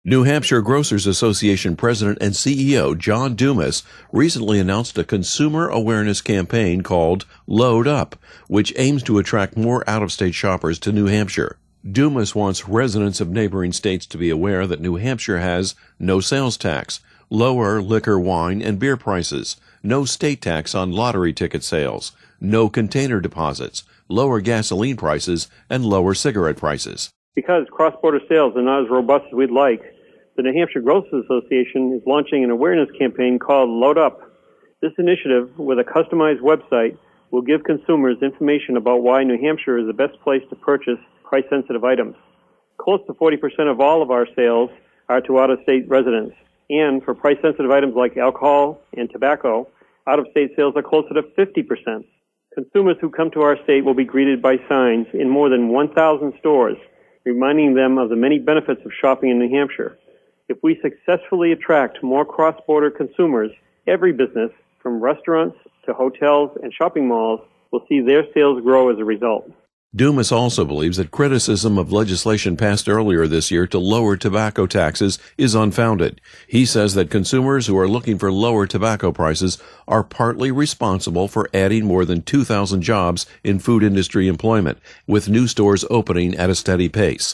New Hampshire Grocers Association President and CEO John Dumas recently announced a consumer awareness campaign called Load Up, which aims to attract more out-of-state shoppers to New Hampshire. Dumas wants residents of neighboring states to be aware that New Hampshire has no sales tax, lower liquor, wine, and beer prices, no state tax on lottery ticket sales, no container deposits, lower gasoline prices, and lower cigarette prices. Because cross-border sales are not as robust as we'd like, the New Hampshire Grocers Association is launching an awareness campaign called Load Up. This initiative, with a customized website, will give consumers information about why New Hampshire is the best place to purchase price-sensitive items. Close to 40% of all of our sales are to out-of-state residents. And for price-sensitive items like alcohol and tobacco, out-of-state sales are closer to 50%. Consumers who come to our state will be greeted by signs in more than 1,000 stores, reminding them of the many benefits of shopping in New Hampshire. If we successfully attract more cross-border consumers, every business, from restaurants to hotels and shopping malls, will see their sales grow as a result. Dumas also believes that criticism of legislation passed earlier this year to lower tobacco taxes is unfounded. He says that consumers who are looking for lower tobacco prices are partly responsible for adding more than 2,000 jobs in food industry employment, with new stores opening at a steady pace.